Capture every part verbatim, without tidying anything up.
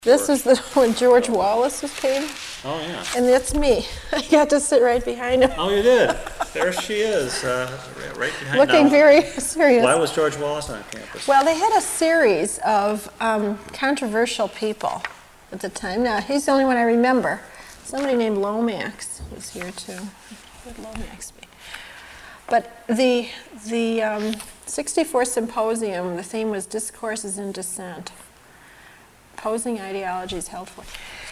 This is the when George Wallace was came, Oh, yeah. and that's me. I got to sit right behind him, Oh, you did. There she is, uh, right behind. looking now, very serious. Why was George Wallace on campus? Well, they had a series of um, controversial people at the time. Now, he's the only one I remember. Somebody named Lomax was here too. What would Lomax be? But the the um, sixty-four symposium, the theme was Discourses in Dissent. Opposing ideologies helpful.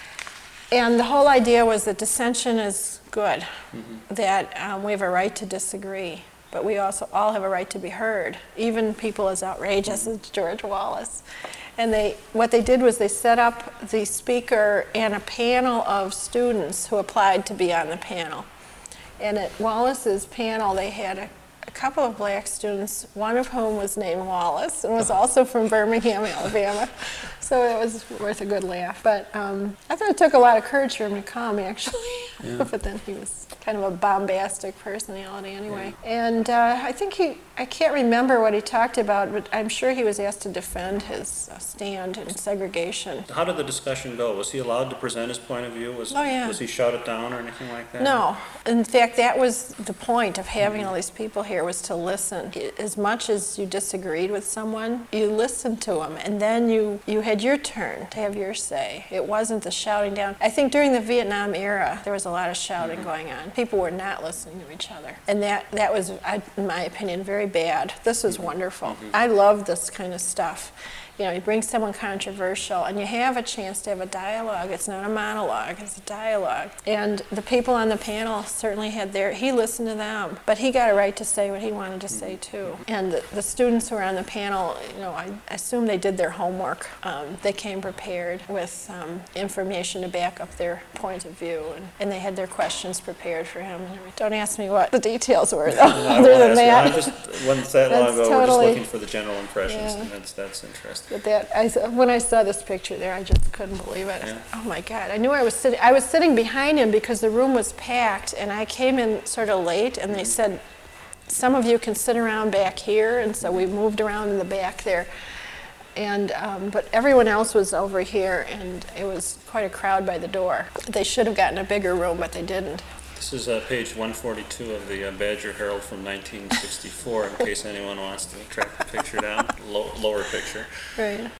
And the whole idea was that dissension is good, mm-hmm. that um, we have a right to disagree, but we also all have a right to be heard, even people as outrageous as George Wallace. And they, what they did was they set up the speaker and a panel of students who applied to be on the panel. And at Wallace's panel, they had a, a couple of black students, one of whom was named Wallace and was also from Birmingham, Alabama. So it was worth a good laugh. But um, I thought it took a lot of courage for him to come, actually. Yeah. But then he was kind of a bombastic personality anyway. Yeah. And uh, I think he, I can't remember what he talked about, but I'm sure he was asked to defend his uh, stand in segregation. How did the discussion go? Was he allowed to present his point of view? Was, oh, yeah. was he shouted down or anything like that? No. In fact, that was the point of having mm-hmm. all these people here, was to listen. As much as you disagreed with someone, you listened to them, and then you, you had your turn to have your say. It wasn't the shouting down. I think during the Vietnam era, there was a lot of shouting mm-hmm. going on. People were not listening to each other. And that, that was, I, in my opinion, very bad. This was wonderful. Mm-hmm. I love this kind of stuff. You know, you bring someone controversial, and you have a chance to have a dialogue. It's not a monologue, it's a dialogue. And the people on the panel certainly had their, he listened to them, but he got a right to say what he wanted to say too. And the, the students who were on the panel, you know, I assume they did their homework. Um, they came prepared with um, information to back up their point of view, and, and they had their questions prepared for him. And don't ask me what the details were, though, no, other than that. I just wasn't that long ago, totally, we're just looking for the general impressions, yeah. and that's, that's interesting. But that, I, when I saw this picture there, I just couldn't believe it. Yeah. Oh my God! I knew I was sitting. I was sitting behind him because the room was packed, and I came in sort of late, and they said, "Some of you can sit around back here," and so we moved around in the back there. And um, but everyone else was over here, and it was quite a crowd by the door. They should have gotten a bigger room, but they didn't. This is uh, page one forty-two of the uh, Badger Herald from nineteen sixty-four, in case anyone wants to track the picture down, Low, lower picture. Right.